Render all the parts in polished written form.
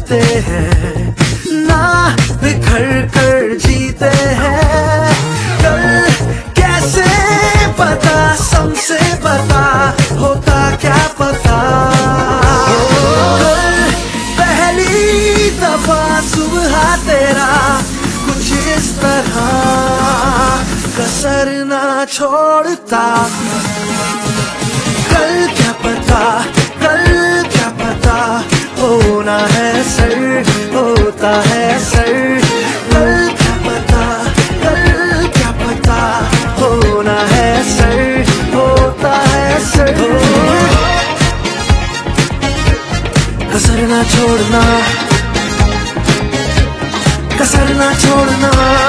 चलते हैं ना बिखर कर जीते हैं। कल कैसे पता, समझे पता होता क्या पता। कल पहली दफा सुबह तेरा कुछ इस तरह कसर ना छोड़ता। कल क्या पता, कल क्या पता होना है सर, होता है सर। कल क्या पता, कल क्या पता होना है सर, होता है सर। कसर ना छोड़ना, कसर ना छोड़ना,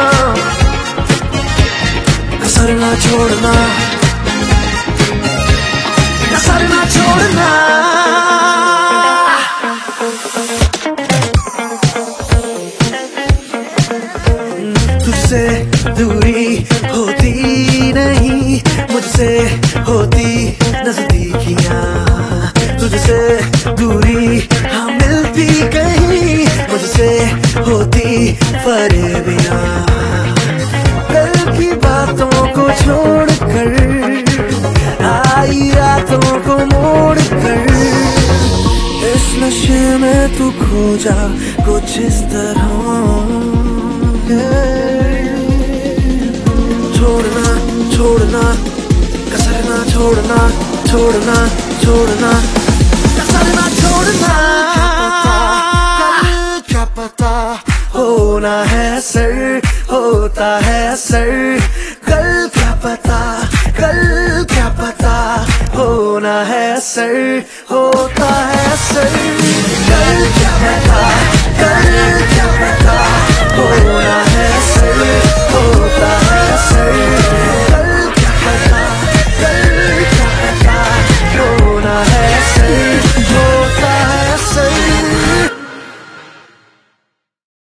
कसर ना छोड़ना, कसर ना छोड़ना। तुझसे दूरी होती नहीं, मुझसे होती नजदीकियां। तुझसे दूरी हाँ मिलती कहीं, मुझसे होती फरेबियां। कल की बातों को छोड़कर आई रातों को मोड़ कर, इस नशे में तू खो जा कुछ इस तरह। छोड़ना छोड़ना, कसर ना छोड़ना, छोड़ना छोड़ना, कसर ना छोड़ना। कल क्या पता होना है सर, होता है सर। कल क्या पता, कल क्या पता होना है सर, होता है सर। कल